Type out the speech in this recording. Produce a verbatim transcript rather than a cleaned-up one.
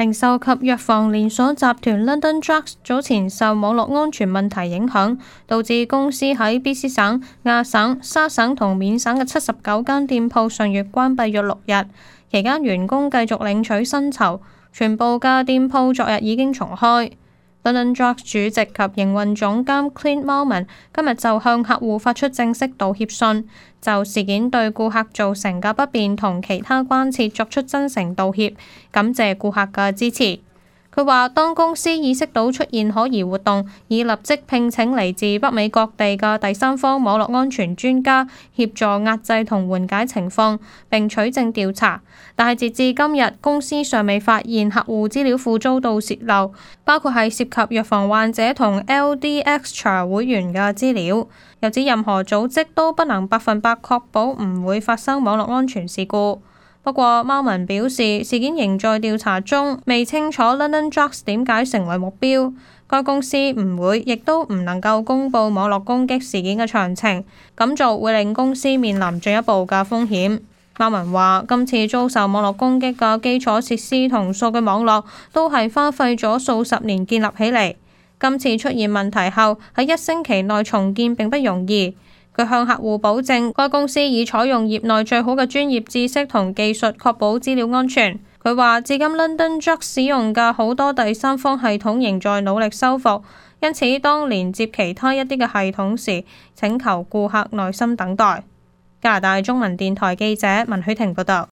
零售及藥房連鎖集團 London Drugs 早前受網絡安全問題影響，導致公司喺 B C 省、亞省、沙省同緬省嘅七十九間店鋪上月關閉約六日，期間員工繼續領取薪酬，全部嘅店鋪昨日已經重開。London Drugs 主席及營運總監 Clint Malman 今日就向客戶發出正式道歉信，就事件對顧客造成嘅不便同其他關切作出真誠道歉，感謝顧客嘅支持。佢話：當公司意識到出現可疑活動，已立即聘請嚟自北美各地嘅第三方網絡安全專家協助壓制同緩解情況，並取證調查。但係截至今日，公司尚未發現客戶資料庫遭到洩漏，包括係涉及藥房患者同 L D Extra 會員嘅資料。又指任何組織都不能百分百確保唔會發生網絡安全事故。不過，貓文表示事件仍在調查中，未清楚 London Drugs 點解成為目標。該公司唔會，亦都唔能夠公佈網絡攻擊事件嘅詳情，咁做會令公司面臨進一步嘅風險。貓文話：今次遭受網絡攻擊嘅基礎設施同數據網絡都係花費咗數十年建立起嚟，今次出現問題後喺一星期內重建並不容易。佢向客戶保證，該公司已採用業內最好嘅專業知識同技術，確保資料安全。佢話：至今 London Drugs 使用嘅好多第三方系統仍在努力修復，因此當連接其他一啲嘅系統時，請求顧客耐心等待。加拿大中文電台記者文許婷報道。